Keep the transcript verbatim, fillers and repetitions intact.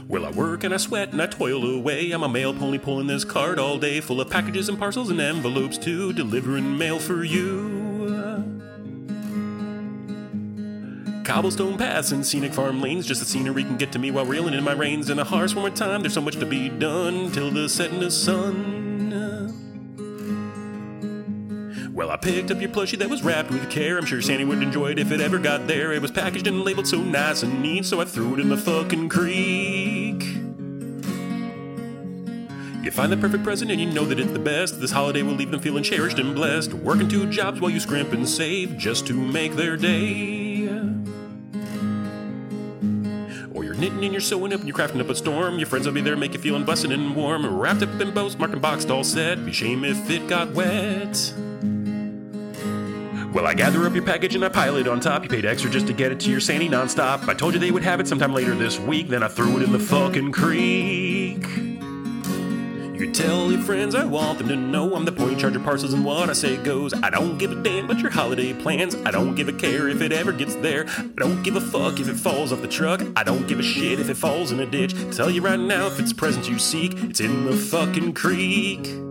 Well, I work and I sweat and I toil away. I'm a mail pony pulling this cart all day, full of packages and parcels and envelopes to deliver and mail for you. Cobblestone paths and scenic farm lanes, just the scenery can get to me while reeling in my reins. In a harsh summer time, there's so much to be done till the setting of sun. Well, I picked up your plushie that was wrapped with care. I'm sure Sandy would enjoy it if it ever got there. It was packaged and labeled so nice and neat, so I threw it in the fucking creek. You find the perfect present and you know that it's the best. This holiday will leave them feeling cherished and blessed, working two jobs while you scrimp and save just to make their day. Or you're knitting and you're sewing up and you're crafting up a storm. Your friends will be there, make you feeling bustin' and warm. Wrapped up in bows, marked and boxed, all set. Be shame if it got wet. Well, I gather up your package and I pile it on top. You paid extra just to get it to your Sandy nonstop. I told you they would have it sometime later this week, then I threw it in the fucking creek. You tell your friends I want them to know I'm the point charger parcels and what I say goes. I don't give a damn about your holiday plans. I don't give a care if it ever gets there. I don't give a fuck if it falls off the truck. I don't give a shit if it falls in a ditch. Tell you right now, if it's presents you seek, it's in the fucking creek.